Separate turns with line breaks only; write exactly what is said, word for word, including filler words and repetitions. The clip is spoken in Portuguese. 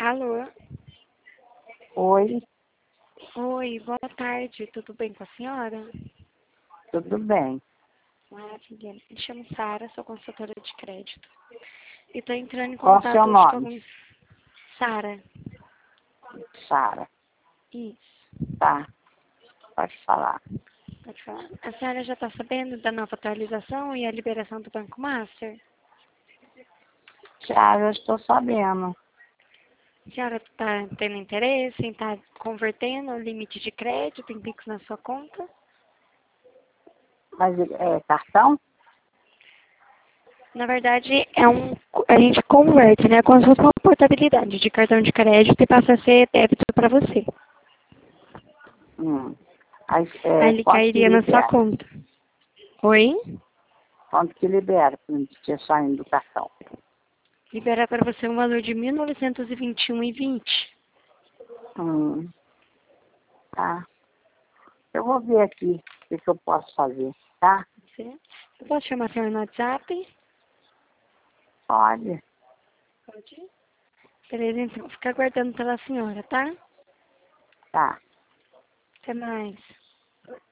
Alô?
Oi,
Oi, boa tarde. Tudo bem com a senhora?
tudo bem?
Maravilha. Me chamo Sara, sou consultora de crédito. E estou entrando em
Qual o seu
contato hoje com
nome?
alguns... Sara.
Sara.
Isso.
Tá, pode falar.
Pode falar. A senhora já está sabendo da nova atualização e a liberação do Banco Master?
Já, já estou sabendo.
A senhora está tendo interesse em estar convertendo o limite de crédito em Pix na sua conta?
Mas é cartão?
Na verdade, é um, a gente converte, né? Como se fosse uma portabilidade de cartão de crédito e passa a ser débito para você.
Hum. Aí, é,
Aí ele
quanto que
cairia na sua
libera?
conta. Oi?
Quanto que libera para não ter saindo do cartão?
Liberar para você um valor de mil novecentos e vinte e um reais e vinte.
Hum. Tá. Eu vou ver aqui o que, que eu posso fazer, tá?
Você? Eu posso chamar a senhora no WhatsApp?
Pode.
Pode. Beleza, então. Fica aguardando pela senhora, tá?
Tá.
Até mais.